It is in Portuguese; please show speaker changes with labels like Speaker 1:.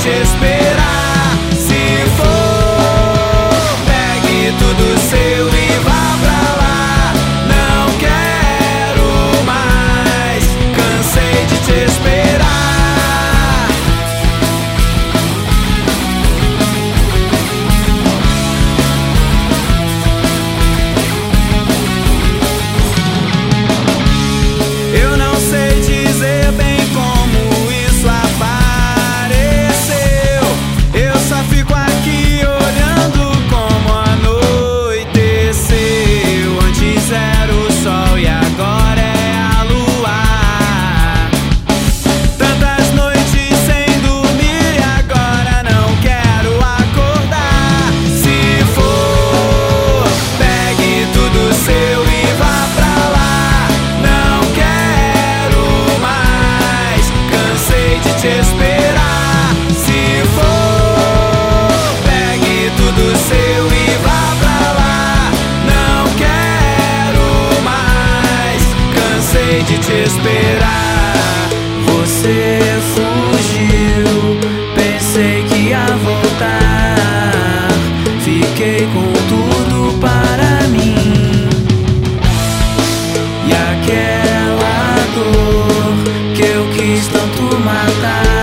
Speaker 1: te esperar. Se for, pegue tudo seu e vá pra lá. Não quero mais, cansei de te esperar. Eu não sei dizer bem como isso apareceu. Eu só fico aqui olhando como anoiteceu. Antes era o sol e agora é a lua. Tantas noites sem dormir e agora não quero acordar. Se for, pegue tudo seu e vá pra lá. Não quero mais, cansei de te esperar. Se for, pegue tudo seu e vá pra lá. Não quero mais, cansei de te esperar. Você fugiu, pensei que ia voltar. Fiquei com tudo para mim. E aquela dor que eu quis tanto matar